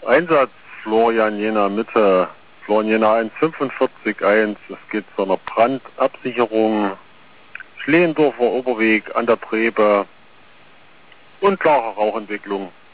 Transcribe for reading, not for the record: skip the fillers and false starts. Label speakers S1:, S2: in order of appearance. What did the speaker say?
S1: Einsatz Florian Jena Mitte, Florian Jena 145.1. Es geht zu einer Brandabsicherung. Schlendorfer Oberweg an der Trebe. Unklare Rauchentwicklung.